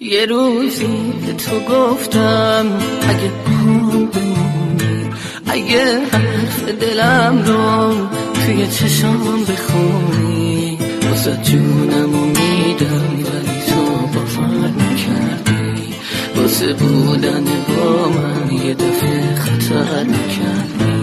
یه روزی به تو گفتم اگه پام بمونی، اگه حرف دلم رو توی چشام بخونی، واسه جونمو میدم ولی تو باور نکردی، واسه بودن با من یه دفعه خطر نکردی.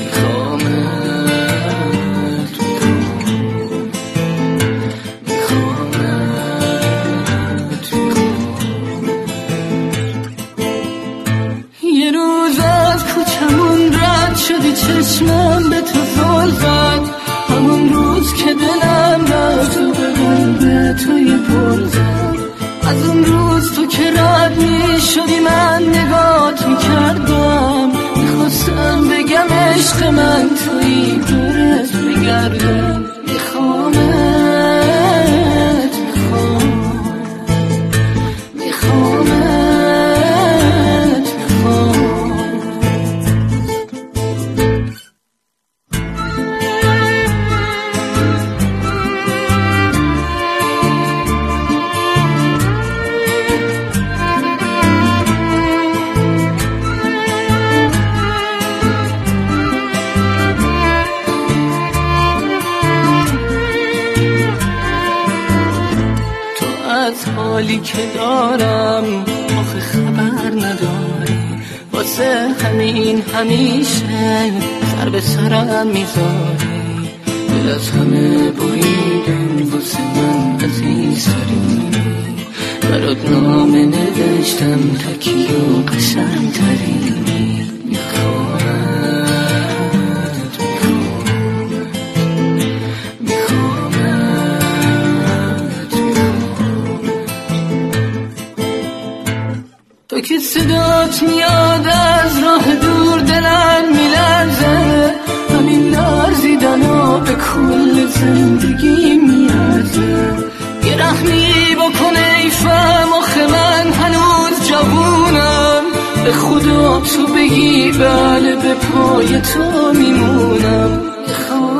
یه روز از کوچمون رد شدی، چشمم به تو زل زد، همون روز که دلم رفت و به قلب توی پل زد. از اون روز تو که رد می شدی من نگات می کردم، میخواستم بگم عشق من توی دورت بگردم. از حالی که دارم آخه خبر نداری، واسه همین همیشه سر به سرم میذاری. دل از همه بریدم واسه من عزیزترین، برات نامه نوشتم تکی و قشنگترینی. تو که صدات میاد از راه دور دلم میلرزه، همین لرزیدنو به کل زندگی میارزه. یه رحمی بکن ای فهم، آخه من هنوز جوونم، به خدا تو بگی بله به پای تو میمونم.